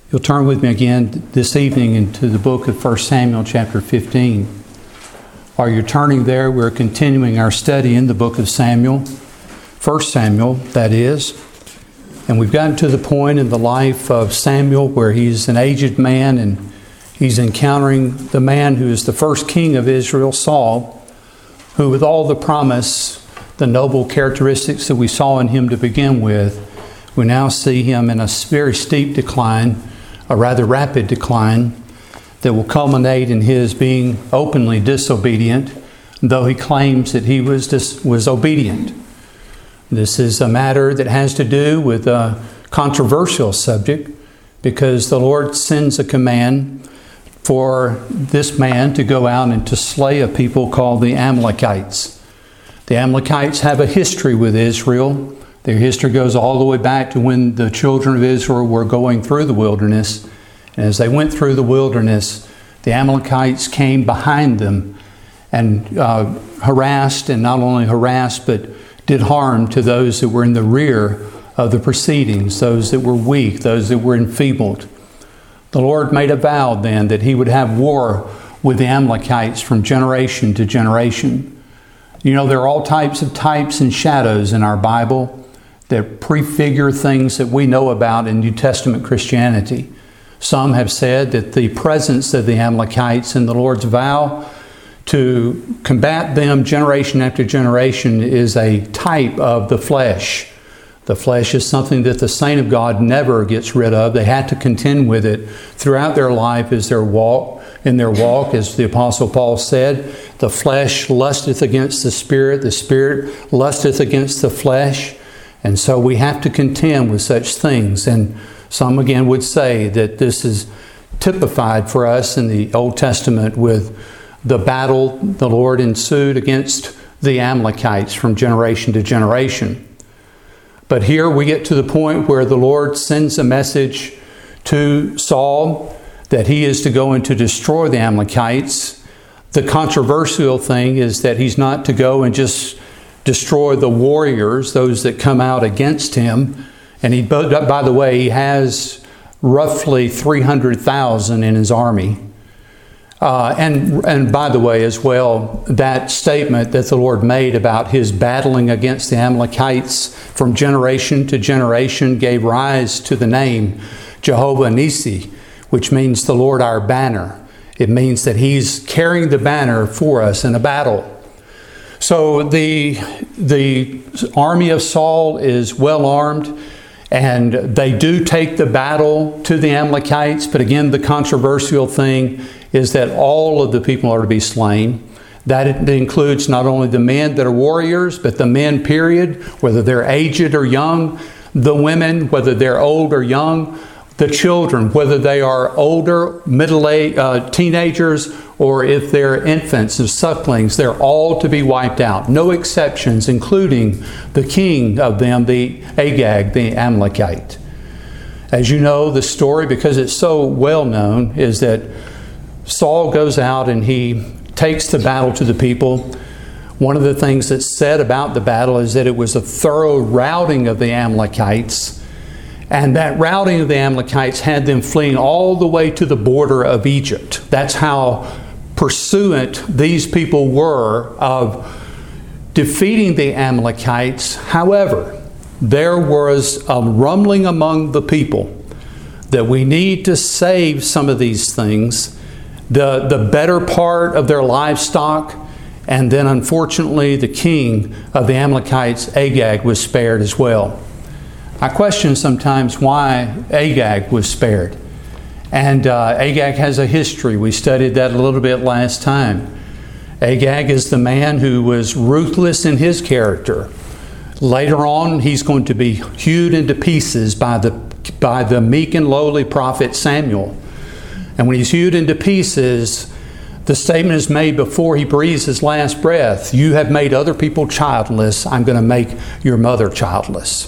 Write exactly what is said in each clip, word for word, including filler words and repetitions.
You'll turn with me again this evening into the book of First Samuel chapter fifteen. While you're turning there, we're continuing our study in the book of Samuel, First Samuel, that is. And we've gotten to the point in the life of Samuel where he's an aged man and he's encountering the man who is the first king of Israel, Saul, who with all the promise, the noble characteristics that we saw in him to begin with, we now see him in a very steep decline, a rather rapid decline, that will culminate in his being openly disobedient, though he claims that he was dis- was obedient. This is a matter that has to do with a controversial subject, because the Lord sends a command for this man to go out and to slay a people called the Amalekites. The Amalekites have a history with Israel. Their history goes all the way back to when the children of Israel were going through the wilderness. And as they went through the wilderness, the Amalekites came behind them and uh, harassed, and not only harassed, but did harm to those that were in the rear of the proceedings, those that were weak, those that were enfeebled. The Lord made a vow then that he would have war with the Amalekites from generation to generation. You know, there are all types of types and shadows in our Bible that prefigure things that we know about in New Testament Christianity. Some have said that the presence of the Amalekites in the Lord's vow to combat them generation after generation is a type of the flesh. The flesh is something that the saint of God never gets rid of. They had to contend with it throughout their life as their walk, in their walk, as the Apostle Paul said, the flesh lusteth against the spirit, the spirit lusteth against the flesh. And so we have to contend with such things. And some again would say that this is typified for us in the Old Testament with the battle the Lord ensued against the Amalekites from generation to generation. But here we get to the point where the Lord sends a message to Saul that he is to go and to destroy the Amalekites. The controversial thing is that he's not to go and just destroy the warriors, those that come out against him. And he, by the way, he has roughly three hundred thousand in his army. Uh, and, and by the way, as well, that statement that the Lord made about his battling against the Amalekites from generation to generation gave rise to the name Jehovah Nissi, which means the Lord our banner. It means that he's carrying the banner for us in a battle. So the, the army of Saul is well armed, and they do take the battle to the Amalekites. But again, the controversial thing is that all of the people are to be slain. That includes not only the men that are warriors, but the men, period, whether they're aged or young, the women, whether they're old or young, the children, whether they are older, middle-aged, uh, teenagers, or if they're infants and sucklings, they're all to be wiped out. No exceptions, including the king of them, the Agag, the Amalekite. As you know, the story, because it's so well known, is that Saul goes out and he takes the battle to the people. One of the things that's said about the battle is that it was a thorough routing of the Amalekites. And that routing of the Amalekites had them fleeing all the way to the border of Egypt. That's how pursuant these people were of defeating the Amalekites. However, there was a rumbling among the people that we need to save some of these things, the, the better part of their livestock, and then unfortunately the king of the Amalekites, Agag, was spared as well. I question sometimes why Agag was spared. And uh, Agag has a history. We studied that a little bit last time. Agag is the man who was ruthless in his character. Later on, he's going to be hewed into pieces by the, by the meek and lowly prophet Samuel. And when he's hewed into pieces, the statement is made before he breathes his last breath. You have made other people childless. I'm going to make your mother childless.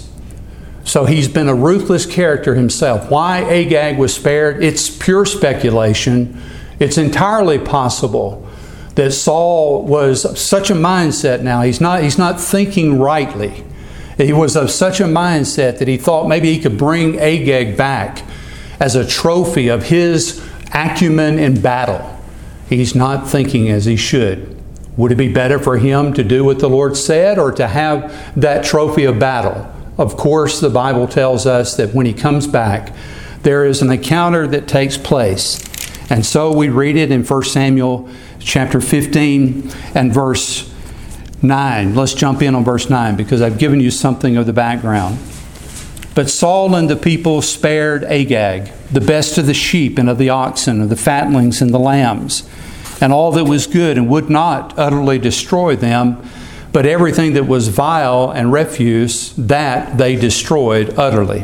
So he's been a ruthless character himself. Why Agag was spared, it's pure speculation. It's entirely possible that Saul was such a mindset now. He's not, he's not thinking rightly. He was of such a mindset that he thought maybe he could bring Agag back as a trophy of his acumen in battle. He's not thinking as he should. Would it be better for him to do what the Lord said or to have that trophy of battle? Of course, the Bible tells us that when he comes back, there is an encounter that takes place. And so we read it in First Samuel chapter fifteen and verse nine. Let's jump in on verse nine because I've given you something of the background. But Saul and the people spared Agag, the best of the sheep and of the oxen, of the fatlings and the lambs, and all that was good, and would not utterly destroy them, but everything that was vile and refuse, that they destroyed utterly.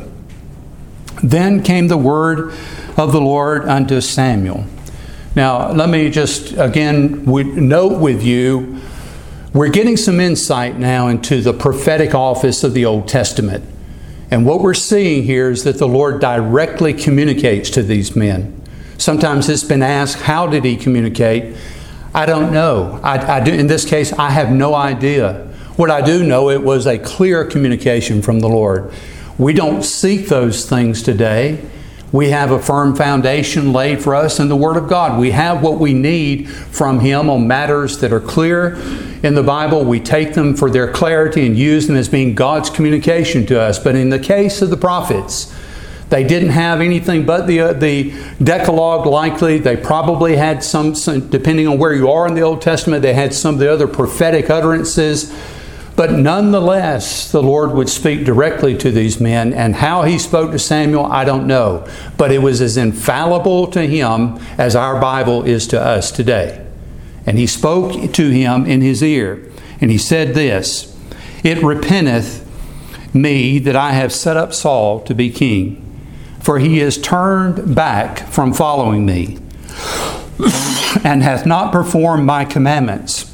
Then came the word of the Lord unto Samuel. Now, let me just again note with you, we're getting some insight now into the prophetic office of the Old Testament. And what we're seeing here is that the Lord directly communicates to these men. Sometimes it's been asked, how did he communicate? I don't know. I, I do, in this case, I have no idea. What I do know, it was a clear communication from the Lord. We don't seek those things today. We have a firm foundation laid for us in the Word of God. We have what we need from Him on matters that are clear in the Bible. We take them for their clarity and use them as being God's communication to us. But in the case of the prophets, they didn't have anything but the uh, the Decalogue likely. They probably had some, some, depending on where you are in the Old Testament, they had some of the other prophetic utterances. But nonetheless, the Lord would speak directly to these men. And how He spoke to Samuel, I don't know. But it was as infallible to him as our Bible is to us today. And He spoke to him in his ear. And He said this, "It repenteth me that I have set up Saul to be king. For he is turned back from following me, and hath not performed my commandments."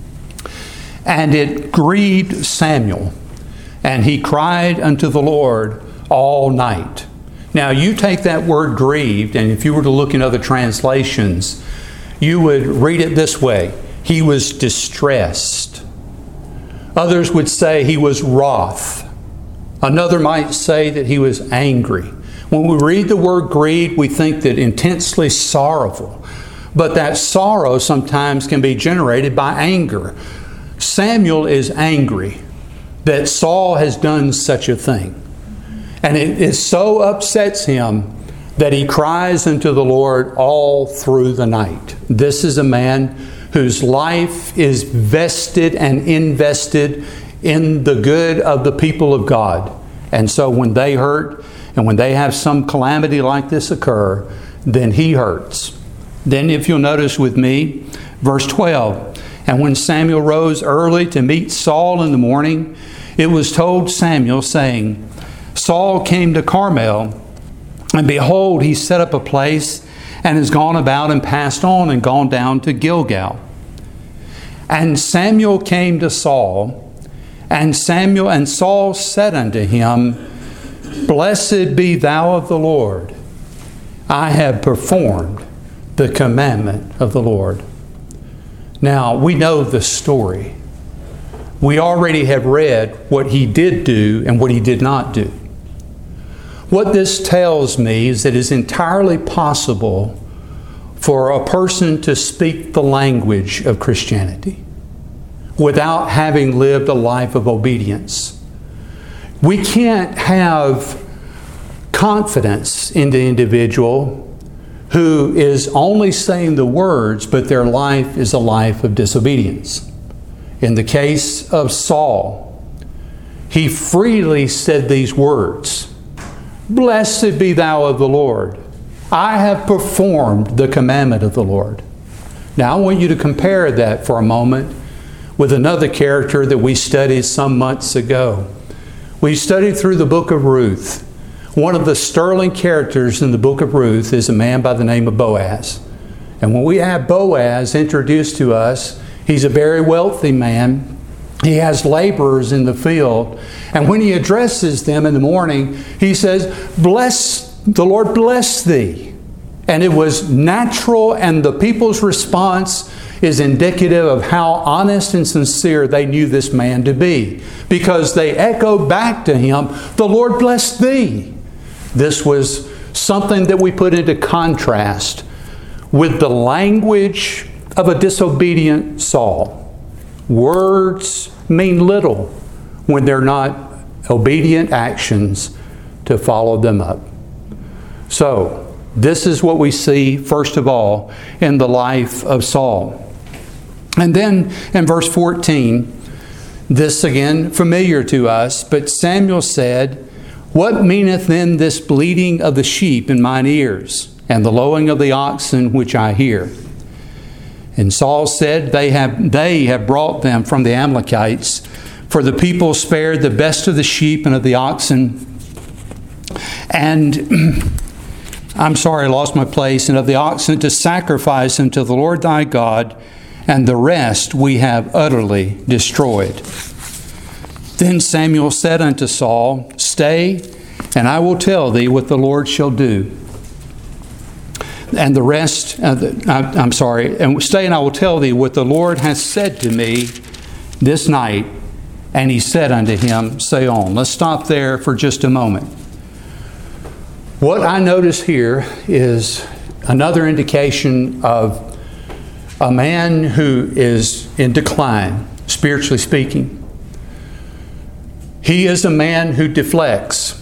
And it grieved Samuel, and he cried unto the Lord all night. Now you take that word grieved, and if you were to look in other translations, you would read it this way: he was distressed. Others would say he was wroth. Another might say that he was angry. When we read the word grieved, we think that intensely sorrowful. But that sorrow sometimes can be generated by anger. Samuel is angry that Saul has done such a thing. And it, it so upsets him that he cries unto the Lord all through the night. This is a man whose life is vested and invested in the good of the people of God. And so when they hurt, and when they have some calamity like this occur, then he hurts. Then if you'll notice with me, verse twelve, "And when Samuel rose early to meet Saul in the morning, it was told Samuel, saying, Saul came to Carmel, and behold, he set up a place, and is gone about and passed on and gone down to Gilgal. And Samuel came to Saul, and Samuel and Saul said unto him, Blessed be thou of the Lord. I have performed the commandment of the Lord." Now, we know the story. We already have read what he did do and what he did not do. What this tells me is that it is entirely possible for a person to speak the language of Christianity without having lived a life of obedience. We can't have confidence in the individual who is only saying the words, but their life is a life of disobedience. In the case of Saul, he freely said these words, "Blessed be thou of the Lord. I have performed the commandment of the Lord." Now I want you to compare that for a moment with another character that we studied some months ago. We studied through the book of Ruth. One of the sterling characters in the book of Ruth is a man by the name of Boaz. And when we have Boaz introduced to us, he's a very wealthy man. He has laborers in the field. And when he addresses them in the morning, he says, "Bless, the Lord bless thee." And it was natural, and the people's response is indicative of how honest and sincere they knew this man to be, because they echoed back to him, "The Lord bless thee." This was something that we put into contrast with the language of a disobedient Saul. Words mean little when they're not obedient actions to follow them up. So, this is what we see, first of all, in the life of Saul. And then in verse fourteen, this again familiar to us, but Samuel said, "What meaneth then this bleating of the sheep in mine ears, and the lowing of the oxen which I hear?" And Saul said, They have, they have brought them from the Amalekites, for the people spared the best of the sheep and of the oxen, and I'm sorry, I lost my place, and of the oxen to sacrifice unto the Lord thy God, and the rest we have utterly destroyed. Then Samuel said unto Saul, Stay, and I will tell thee what the Lord shall do. And the rest, uh, the, I, I'm sorry, and stay, and I will tell thee what the Lord hath said to me this night. And he said unto him, Say on. Let's stop there for just a moment. What I notice here is another indication of a man who is in decline, spiritually speaking. He is a man who deflects.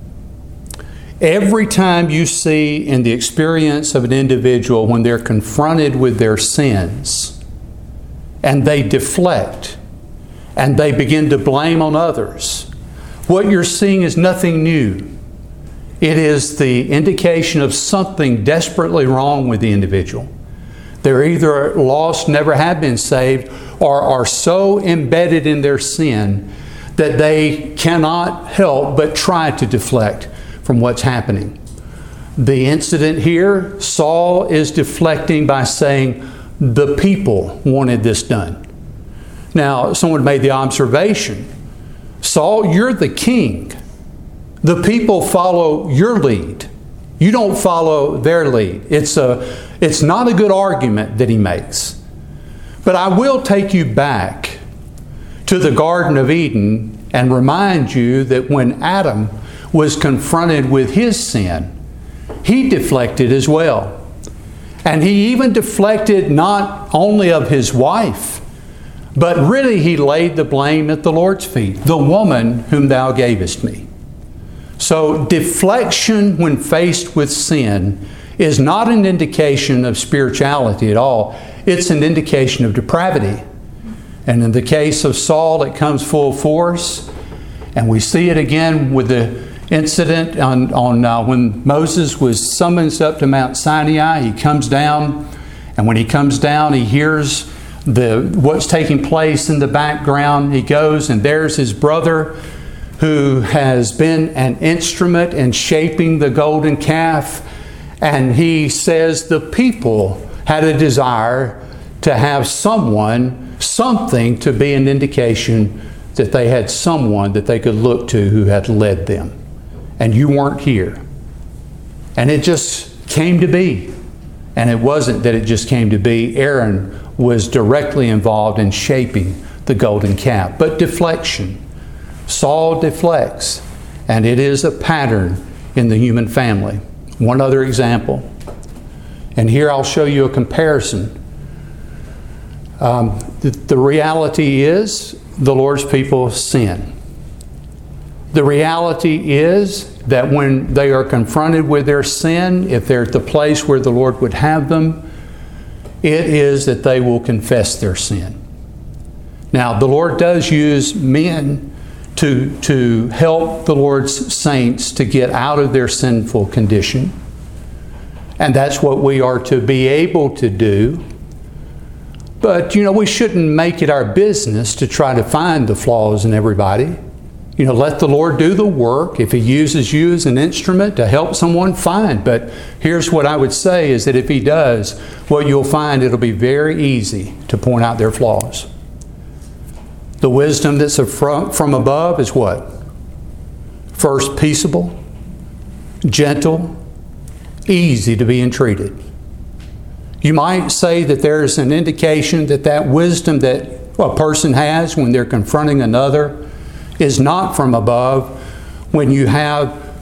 Every time you see in the experience of an individual when they're confronted with their sins and they deflect and they begin to blame on others, what you're seeing is nothing new. It is the indication of something desperately wrong with the individual. They're either lost, never have been saved, or are so embedded in their sin that they cannot help but try to deflect from what's happening. The incident here, Saul is deflecting by saying, the people wanted this done. Now, someone made the observation, Saul, you're the king. The people follow your lead. You don't follow their lead. It's a, it's not a good argument that he makes. But I will take you back to the Garden of Eden and remind you that when Adam was confronted with his sin, he deflected as well. And he even deflected not only of his wife, but really he laid the blame at the Lord's feet. The woman whom thou gavest me. So deflection when faced with sin is not an indication of spirituality at all. It's an indication of depravity. And in the case of Saul, it comes full force. And we see it again with the incident on, on uh, when Moses was summoned up to Mount Sinai. He comes down, and when he comes down, he hears the what's taking place in the background. He goes, and there's his brother who has been an instrument in shaping the golden calf. And he says the people had a desire to have someone, something to be an indication that they had someone that they could look to who had led them. And you weren't here. And it just came to be. And it wasn't that it just came to be. Aaron was directly involved in shaping the golden calf. But deflection. Saul deflects. And it is a pattern in the human family. One other example. And here I'll show you a comparison. Um, the, the reality is the Lord's people sin. The reality is that when they are confronted with their sin, if they're at the place where the Lord would have them, it is that they will confess their sin. Now, the Lord does use men to, to help the Lord's saints to get out of their sinful condition. And that's what we are to be able to do. But, you know, we shouldn't make it our business to try to find the flaws in everybody. You know, let the Lord do the work. If He uses you as an instrument to help someone, fine. But here's what I would say is that if He does, what you'll find, it'll be very easy to point out their flaws. The wisdom that's from, from above is what? First, peaceable, gentle, easy to be entreated. You might say that there's an indication that that wisdom that a person has when they're confronting another is not from above when you have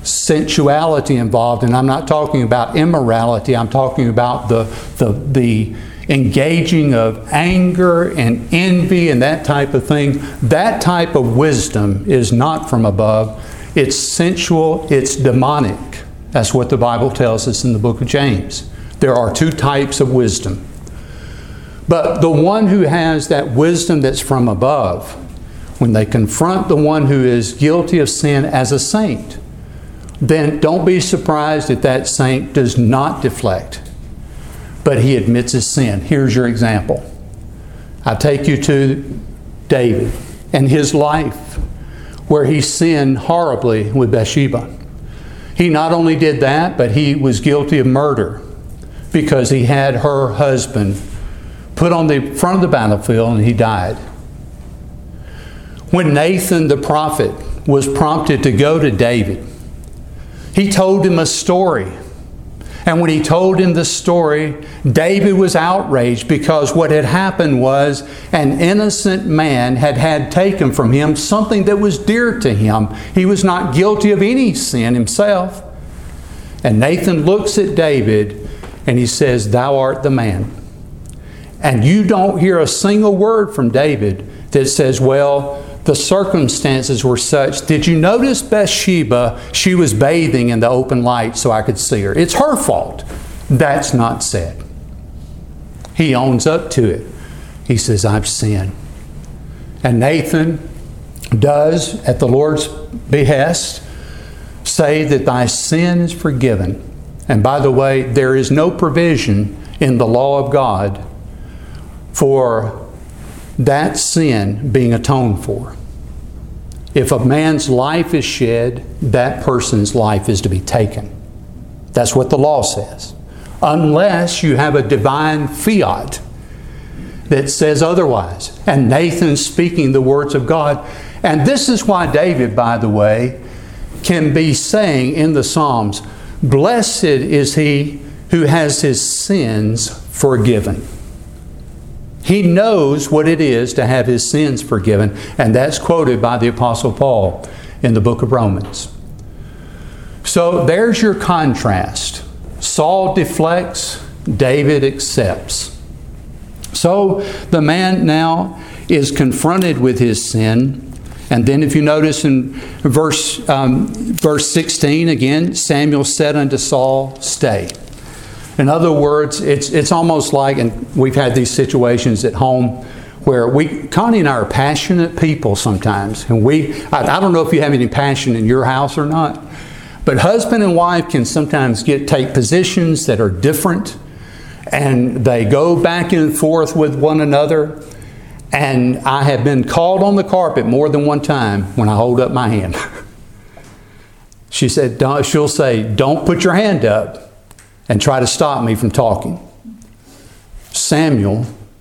sensuality involved, and I'm not talking about immorality. I'm talking about the, the, the engaging of anger and envy and that type of thing. That type of wisdom is not from above. It's sensual, it's demonic. That's what the Bible tells us in the book of James. There are two types of wisdom. But the one who has that wisdom that's from above, when they confront the one who is guilty of sin as a saint, then don't be surprised if that saint does not deflect, but he admits his sin. Here's your example. I take you to David and his life, where he sinned horribly with Bathsheba. He not only did that, but he was guilty of murder because he had her husband put on the front of the battlefield and he died. When Nathan the prophet was prompted to go to David, he told him a story. And when he told him the story, David was outraged because what had happened was an innocent man had had taken from him something that was dear to him. He was not guilty of any sin himself. And Nathan looks at David and he says, "Thou art the man." And you don't hear a single word from David that says, well, the circumstances were such. Did you notice Bathsheba? She was bathing in the open light so I could see her. It's her fault. That's not said. He owns up to it. He says, I've sinned. And Nathan does, at the Lord's behest, say that thy sin is forgiven. And by the way, there is no provision in the law of God for that sin being atoned for. If a man's life is shed, that person's life is to be taken. That's what the law says. Unless you have a divine fiat that says otherwise. And Nathan's speaking the words of God. And this is why David, by the way, can be saying in the Psalms, blessed is he who has his sins forgiven. He knows what it is to have his sins forgiven, and that's quoted by the Apostle Paul in the book of Romans. So there's your contrast. Saul deflects, David accepts. So the man now is confronted with his sin, and then if you notice in verse, um, verse sixteen, again, Samuel said unto Saul, stay. In other words, it's it's almost like, and we've had these situations at home where we, Connie and I are passionate people sometimes. And we, I, I don't know if you have any passion in your house or not, but husband and wife can sometimes get take positions that are different, and they go back and forth with one another. And I have been called on the carpet more than one time when I hold up my hand. She said, don't, she'll say, don't put your hand up and try to stop me from talking. Samuel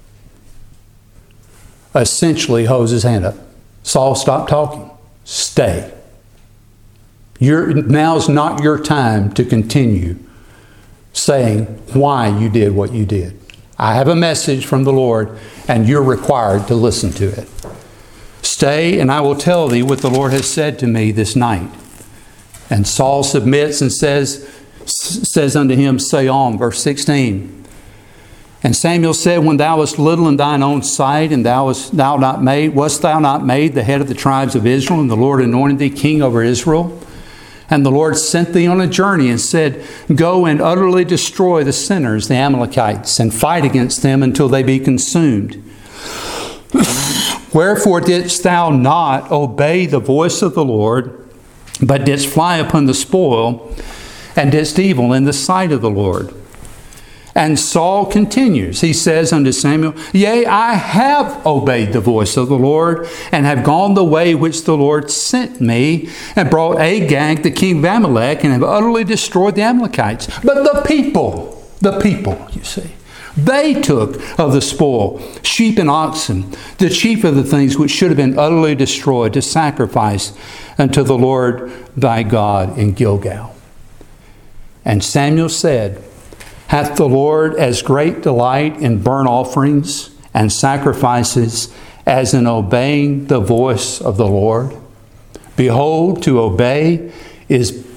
essentially holds his hand up. Saul, stop talking. Stay. You're, now's not your time to continue saying why you did what you did. I have a message from the Lord, and you're required to listen to it. Stay, and I will tell thee what the Lord has said to me this night. And Saul submits and says, says unto him, say on, verse sixteen. And Samuel said, when thou wast little in thine own sight, and thou wast thou not made, wast thou not made the head of the tribes of Israel, and the Lord anointed thee king over Israel? And the Lord sent thee on a journey and said, go and utterly destroy the sinners, the Amalekites, and fight against them until they be consumed. Wherefore didst thou not obey the voice of the Lord, but didst fly upon the spoil, and didst evil in the sight of the Lord? And Saul continues. He says unto Samuel, yea, I have obeyed the voice of the Lord, and have gone the way which the Lord sent me, and brought Agag, the king of Amalek, and have utterly destroyed the Amalekites. But the people, the people, you see, they took of the spoil, sheep and oxen, the chief of the things which should have been utterly destroyed, to sacrifice unto the Lord thy God in Gilgal. And Samuel said, hath the Lord as great delight in burnt offerings and sacrifices as in obeying the voice of the Lord? Behold, to obey is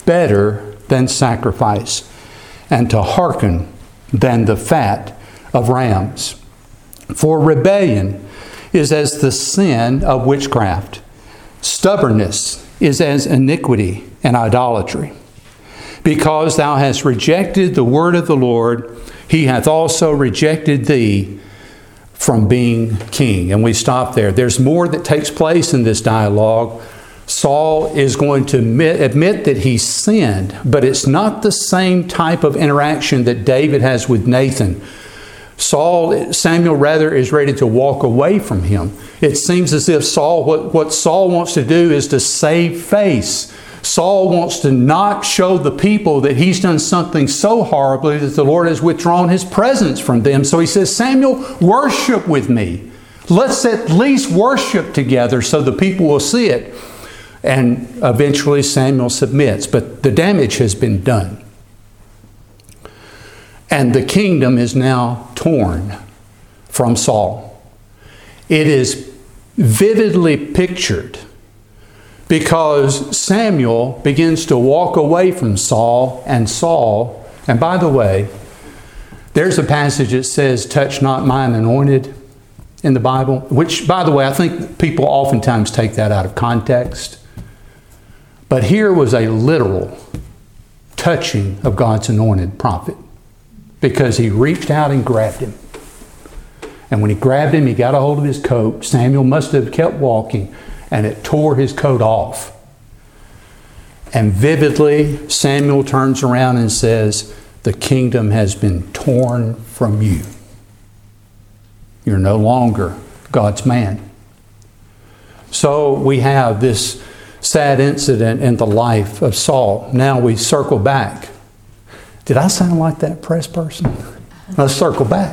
better than sacrifice, and to hearken than the fat of rams. For rebellion is as the sin of witchcraft. Stubbornness is as iniquity and idolatry. Because thou hast rejected the word of the Lord, he hath also rejected thee from being king. And we stop there. There's more that takes place in this dialogue. Saul is going to admit, admit that he sinned, but it's not the same type of interaction that David has with Nathan. Saul, Samuel rather is ready to walk away from him. It seems as if Saul, what, what Saul wants to do is to save face. Saul wants to not show the people that he's done something so horribly that the Lord has withdrawn his presence from them. So he says, Samuel, worship with me. Let's at least worship together so the people will see it. And eventually Samuel submits, but the damage has been done. And the kingdom is now torn from Saul. It is vividly pictured because Samuel begins to walk away from Saul, and Saul, and by the way, there's a passage that says, touch not mine anointed in the Bible, which, by the way, I think people oftentimes take that out of context. But here was a literal touching of God's anointed prophet, because he reached out and grabbed him. And when he grabbed him, he got a hold of his coat. Samuel must have kept walking, and it tore his coat off. And vividly, Samuel turns around and says, the kingdom has been torn from you. You're no longer God's man. So we have this sad incident in the life of Saul. Now we circle back. Did I sound like that press person? Let's circle back.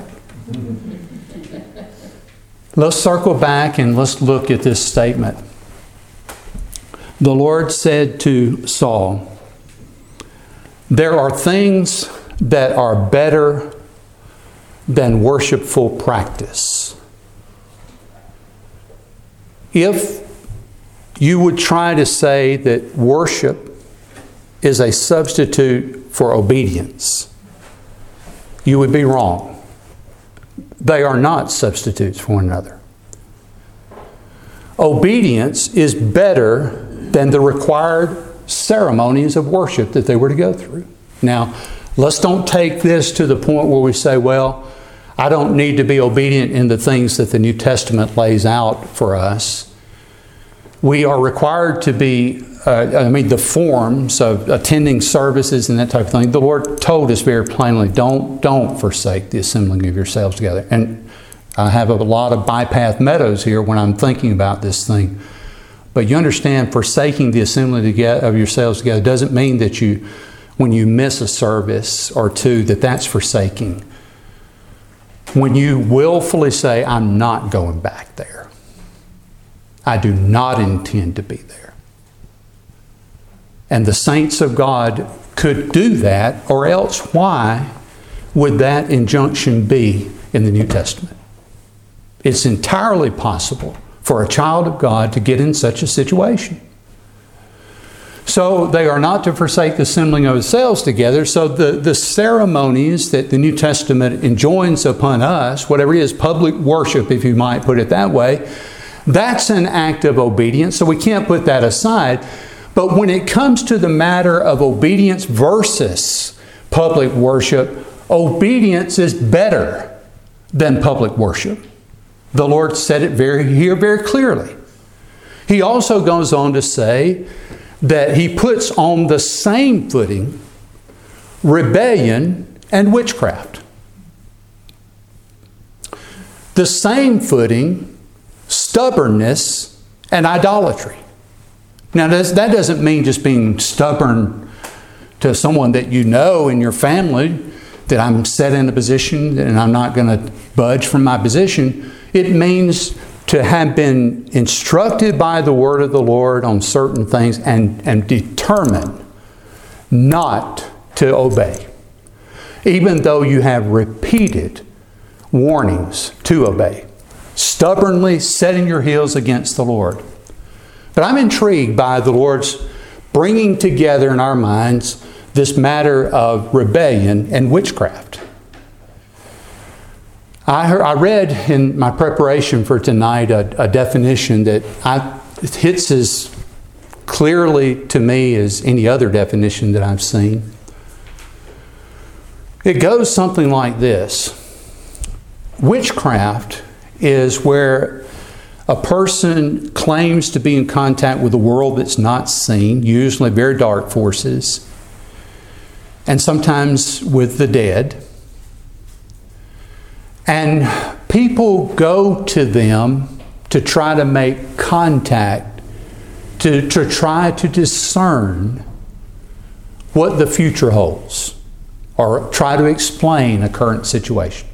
Let's circle back and let's look at this statement. The Lord said to Saul, there are things that are better than worshipful practice. If you would try to say that worship is a substitute for obedience, you would be wrong. They are not substitutes for one another. Obedience is better than the required ceremonies of worship that they were to go through. Now, let's don't take this to the point where we say, well, I don't need to be obedient in the things that the New Testament lays out for us. We are required to be, uh, I mean, the forms of attending services and that type of thing. The Lord told us very plainly, don't, don't forsake the assembling of yourselves together. And I have a lot of bypath meadows here when I'm thinking about this thing. But you understand, forsaking the assembly of yourselves together doesn't mean that you, when you miss a service or two, that that's forsaking. When you willfully say, I'm not going back there. I do not intend to be there. And the saints of God could do that, or else why would that injunction be in the New Testament? It's entirely possible for a child of God to get in such a situation. So they are not to forsake the assembling of themselves together. So the, the ceremonies that the New Testament enjoins upon us, whatever it is, public worship, if you might put it that way, that's an act of obedience. So we can't put that aside. But when it comes to the matter of obedience versus public worship, obedience is better than public worship. The Lord said it very here very clearly. He also goes on to say that He puts on the same footing rebellion and witchcraft. The same footing stubbornness and idolatry. Now that doesn't mean just being stubborn to someone that you know in your family, that I'm set in a position and I'm not going to budge from my position. It means to have been instructed by the word of the Lord on certain things and, and determined not to obey, even though you have repeated warnings to obey. Stubbornly setting your heels against the Lord. But I'm intrigued by the Lord's bringing together in our minds this matter of rebellion and witchcraft. I, heard, I read in my preparation for tonight a, a definition that I, it hits as clearly to me as any other definition that I've seen. It goes something like this. Witchcraft is where a person claims to be in contact with a world that's not seen, usually very dark forces, and sometimes with the dead. And people go to them to try to make contact, to, to try to discern what the future holds, or try to explain a current situation.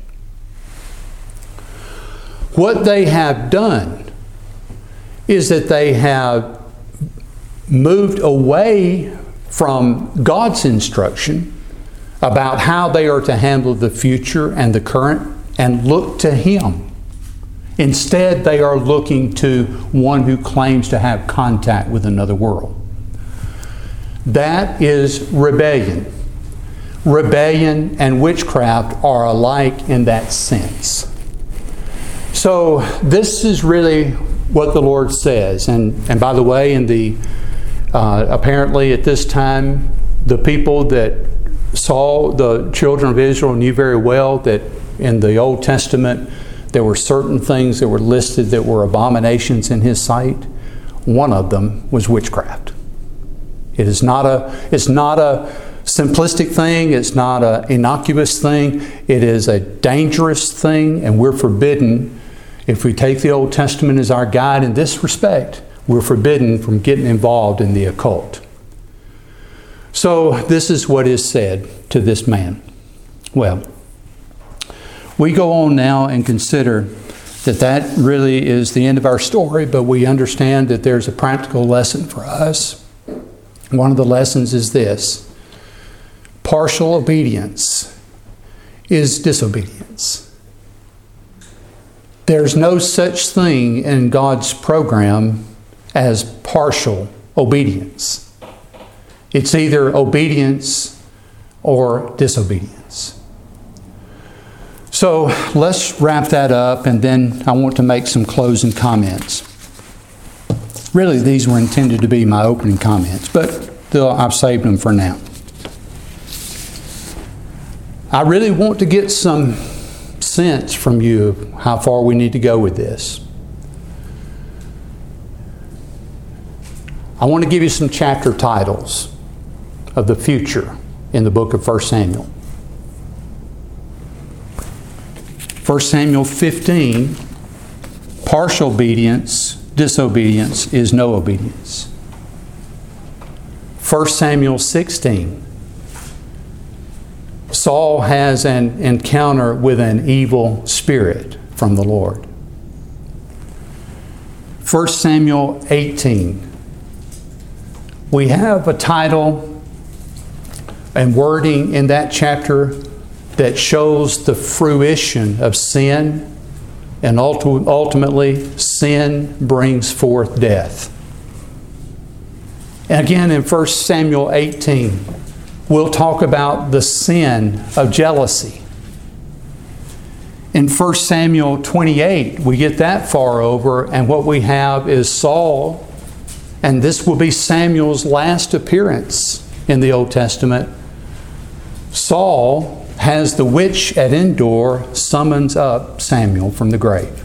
What they have done is that they have moved away from God's instruction about how they are to handle the future and the current and look to Him. Instead, they are looking to one who claims to have contact with another world. That is rebellion. Rebellion and witchcraft are alike in that sense. So this is really what the Lord says. And, and by the way, in the uh, apparently at this time, the people that saw the children of Israel knew very well that in the Old Testament there were certain things that were listed that were abominations in His sight. One of them was witchcraft. It is not a, it's not a simplistic thing. It's not an innocuous thing. It is a dangerous thing, and we're forbidden. If we take the Old Testament as our guide in this respect, we're forbidden from getting involved in the occult. So this is what is said to this man. Well, we go on now and consider that that really is the end of our story, but we understand that there's a practical lesson for us. One of the lessons is this: partial obedience is disobedience. There's no such thing in God's program as partial obedience. It's either obedience or disobedience. So let's wrap that up, and then I want to make some closing comments. Really, these were intended to be my opening comments, but I've saved them for now. I really want to get some sense from you of how far we need to go with this. I want to give you some chapter titles of the future in the book of First Samuel. First Samuel fifteen, partial obedience, disobedience is no obedience. First Samuel sixteen, Saul has an encounter with an evil spirit from the Lord. First Samuel eighteen, we have a title and wording in that chapter that shows the fruition of sin, and ultimately sin brings forth death. And again in First Samuel eighteen, we'll talk about the sin of jealousy. In First Samuel twenty-eight, we get that far over, and what we have is Saul, and this will be Samuel's last appearance in the Old Testament. Saul has the witch at Endor summons up Samuel from the grave.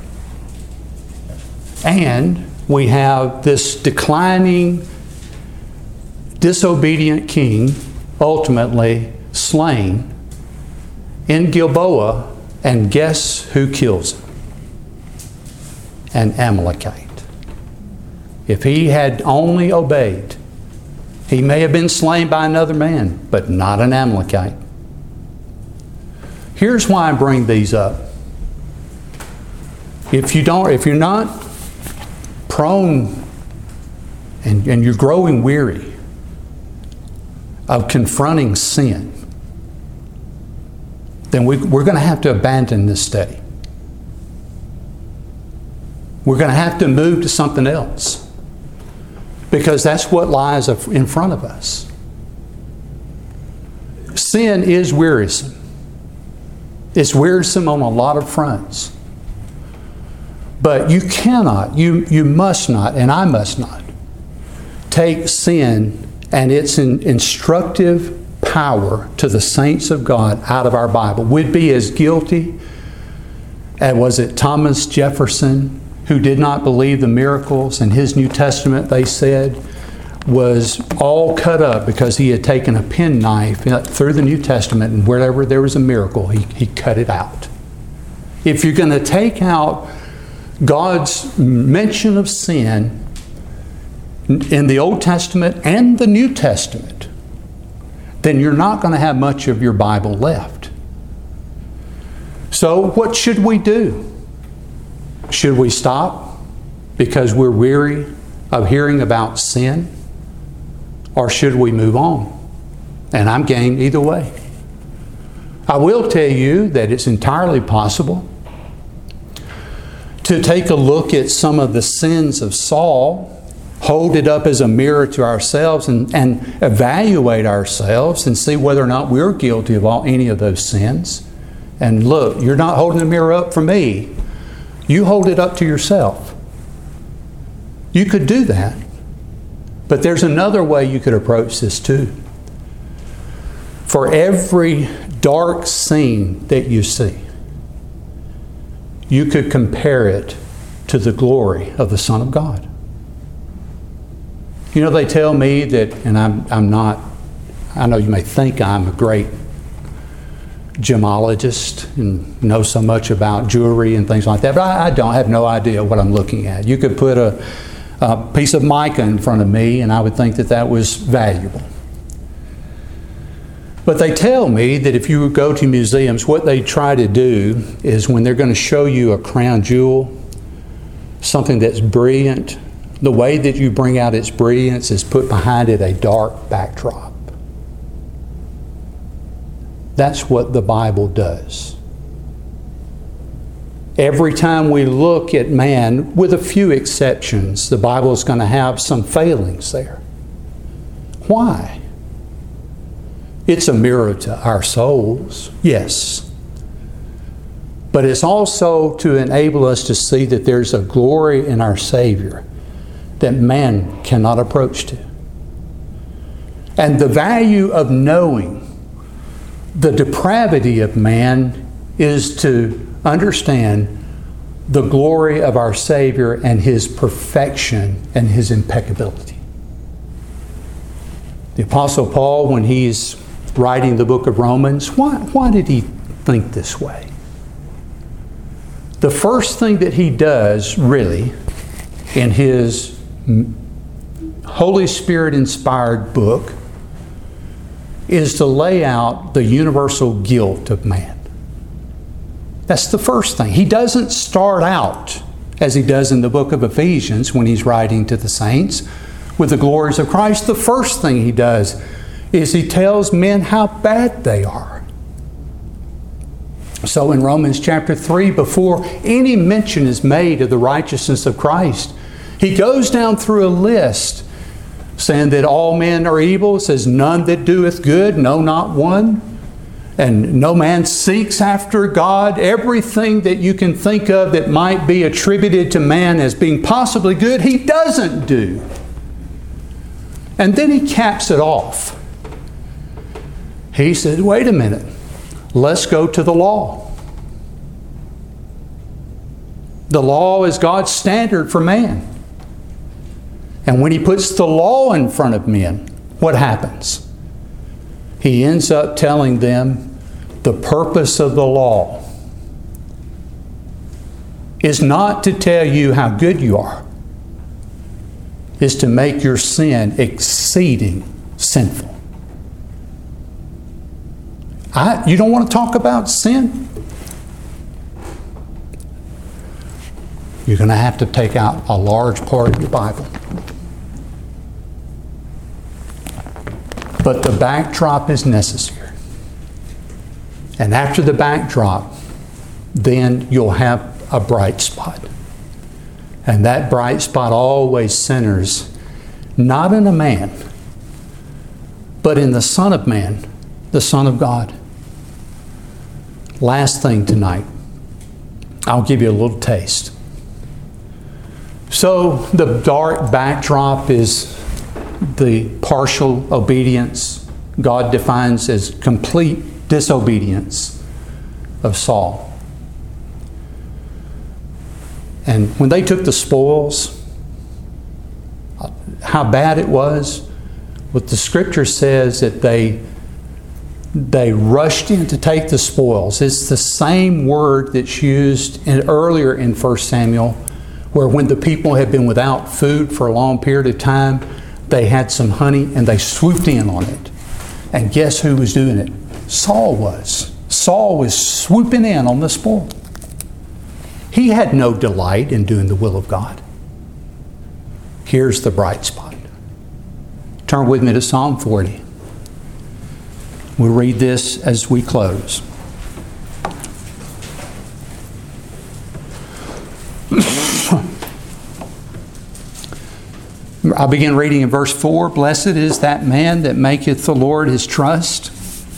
And we have this declining, disobedient king ultimately slain in Gilboa, and guess who kills him? An Amalekite. If he had only obeyed, he may have been slain by another man, but not an Amalekite. Here's why I bring these up. If you don't, if you're not prone and, and you're growing weary of confronting sin, then we, we're going to have to abandon this study. We're going to have to move to something else. because that's what lies in front of us. Sin is wearisome. It's wearisome on a lot of fronts. But you cannot, you, you must not, and I must not, take sin and its in, instructive power to the saints of God out of our Bible. We'd be as guilty as, was it Thomas Jefferson, who did not believe the miracles, and his New Testament, they said, was all cut up because he had taken a penknife through the New Testament, and wherever there was a miracle, he, he cut it out. If you're going to take out God's mention of sin in the Old Testament and the New Testament, then you're not going to have much of your Bible left. So what should we do? Should we stop because we're weary of hearing about sin? Or should we move on? And I'm game either way. I will tell you that it's entirely possible to take a look at some of the sins of Saul, hold it up as a mirror to ourselves, and, and evaluate ourselves and see whether or not we're guilty of all, any of those sins. And look, you're not holding the mirror up for me. You hold it up to yourself. You could do that. But there's another way you could approach this too. For every dark scene that you see, you could compare it to the glory of the Son of God. You know, they tell me that, and I'm, I'm not, I know you may think I'm a great gemologist and know so much about jewelry and things like that, but I, I don't have no idea what I'm looking at. You could put a, a piece of mica in front of me and I would think that that was valuable. But they tell me that if you go to museums, what they try to do is when they're going to show you a crown jewel, something that's brilliant, the way that you bring out its brilliance is put behind it a dark backdrop. That's what the Bible does. Every time we look at man, with a few exceptions, the Bible is going to have some failings there. Why? It's a mirror to our souls, yes. But it's also to enable us to see that there's a glory in our Savior that man cannot approach to. And the value of knowing the depravity of man is to understand the glory of our Savior and His perfection and His impeccability. The Apostle Paul, when he's writing the book of Romans, why, why did he think this way? The first thing that he does, really, in his Holy Spirit-inspired book, is to lay out the universal guilt of man. That's the first thing. He doesn't start out, as he does in the book of Ephesians when he's writing to the saints, with the glories of Christ. The first thing he does is he tells men how bad they are. So in Romans chapter three, before any mention is made of the righteousness of Christ, he goes down through a list saying that all men are evil, says none that doeth good, no, not one. And no man seeks after God. Everything that you can think of that might be attributed to man as being possibly good, he doesn't do. And then he caps it off. He says, wait a minute, let's go to the law. The law is God's standard for man. And when he puts the law in front of men, what happens? He ends up telling them the purpose of the law is not to tell you how good you are, is to make your sin exceeding sinful. I, you don't want to talk about sin? You're going to have to take out a large part of your Bible. But the backdrop is necessary. And after the backdrop, then you'll have a bright spot. And that bright spot always centers not in a man, but in the Son of Man, the Son of God. Last thing tonight, I'll give you a little taste. So the dark backdrop is the partial obedience God defines as complete disobedience of Saul. And when they took the spoils, how bad it was, what the scripture says that they they rushed in to take the spoils. It's the same word that's used in, earlier in First Samuel, where when the people had been without food for a long period of time, they had some honey and they swooped in on it. And guess who was doing it? Saul was. Saul was swooping in on the spoil. He had no delight in doing the will of God. Here's the bright spot. Turn with me to Psalm forty. We'll read this as we close. I'll begin reading in verse four. Blessed is that man that maketh the Lord his trust,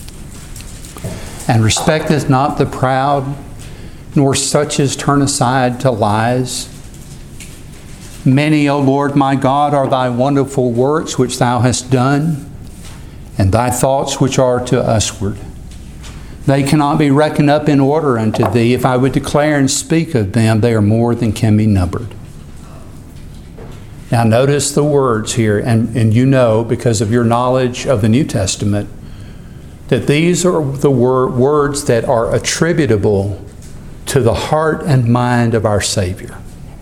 and respecteth not the proud, nor such as turn aside to lies. Many, O Lord my God, are thy wonderful works which thou hast done, and thy thoughts which are to usward. They cannot be reckoned up in order unto thee. If I would declare and speak of them, they are more than can be numbered. Now notice the words here, and, and you know, because of your knowledge of the New Testament, that these are the wor- words that are attributable to the heart and mind of our Savior.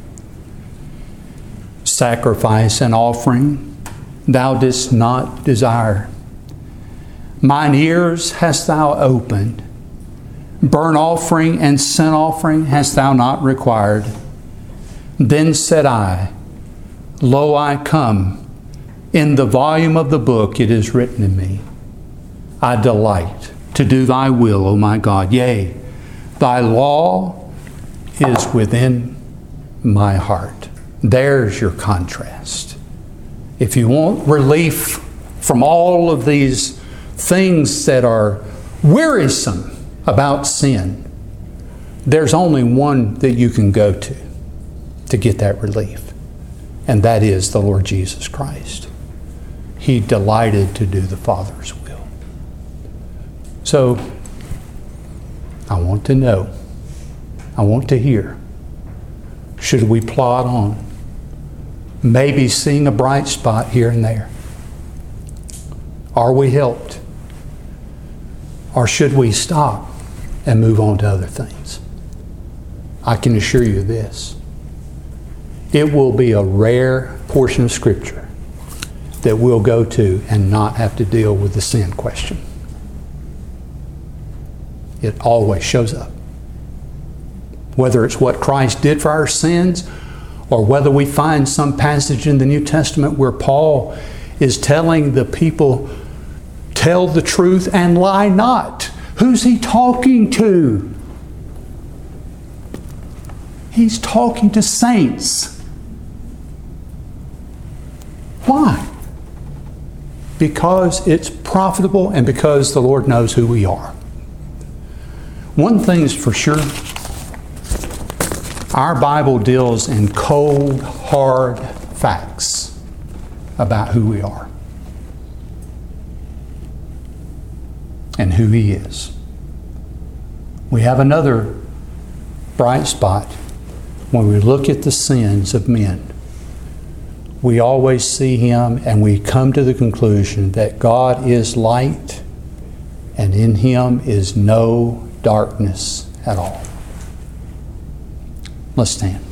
Sacrifice and offering thou didst not desire. Mine ears hast thou opened. Burnt offering and sin offering hast thou not required. Then said I, Lo, I come. In the volume of the book it is written in me. I delight to do thy will, O my God. Yea, thy law is within my heart. There's your contrast. If you want relief from all of these things that are wearisome about sin, there's only one that you can go to to get that relief, and that is the Lord Jesus Christ. He delighted to do the Father's will. So, I want to know, I want to hear, should we plod on? Maybe seeing a bright spot here and there? Are we helped? Or should we stop and move on to other things? I can assure you this. It will be a rare portion of Scripture that we'll go to and not have to deal with the sin question. It always shows up. Whether it's what Christ did for our sins, or whether we find some passage in the New Testament where Paul is telling the people, tell the truth and lie not. Who's he talking to? He's talking to saints. Why? Because it's profitable and because the Lord knows who we are. One thing's for sure, our Bible deals in cold, hard facts about who we are and who He is. We have another bright spot when we look at the sins of men. We always see Him and we come to the conclusion that God is light and in Him is no darkness at all. Let's stand.